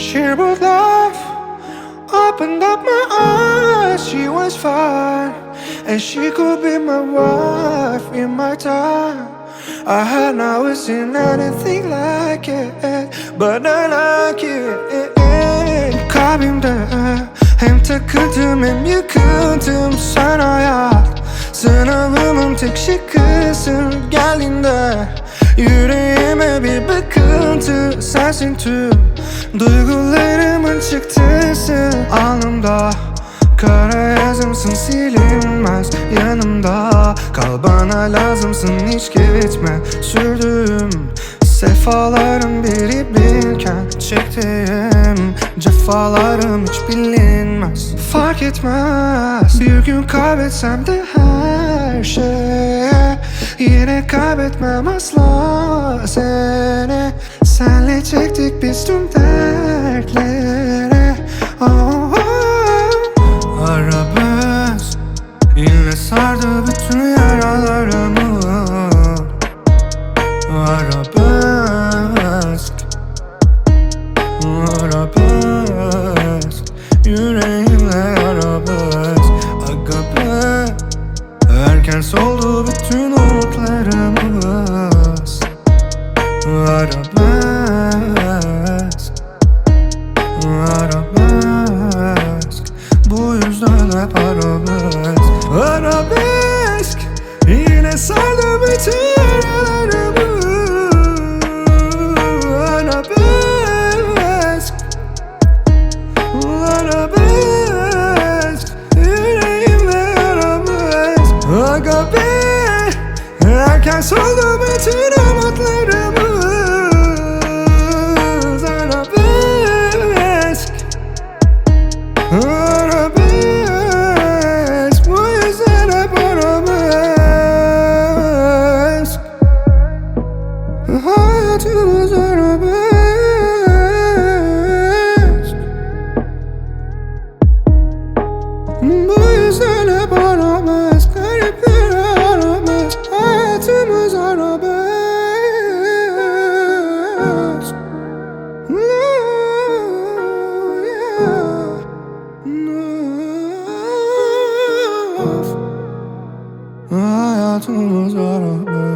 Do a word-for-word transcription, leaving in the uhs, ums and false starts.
She brought love, opened up my eyes. She was fine, and she could be my wife in my time. I had never seen anything like it, but I like it. Kalbimde hem takıldım hem yıkıldım sen hayat. Sınavımın tek şıkkısın geldiğinde. Yüreğime bir bakıntı sensin tüm duygularımın çıktısı. Alnımda kara yazımsın silinmez yanımda. Kal bana lazımsın hiç gitme. Sürdüğüm sefaların biri bilken çektiğim cefalarım hiç bilinmez. Fark etmez bir gün kaybetsem de her şeye, yine kaybetmem asla seni. Senle çektik biz tüm dertlere. Oh, oh. Arabesk yine sardı bütün yaralarımı. Arabesk, arabesk, yüreğimle arabesk. Aga be, erken soldu bütün umutlarımız. Arabesk, arabesk, bu yüzden hep arabesk. Arabesk yine sardı bütün yaralarımı. Arabesk, arabesk, yüreğimle arabesk. Aga be, erken soldu bütün umutlarımız. Arabesk, arabesk, bu yüzden hep arabesk. Hayatımız arabesk. Bu yüzden hep arabesk. Garipler arabesk. Hayatımız arabesk. No, yeah. No. Hayatımız arabesk.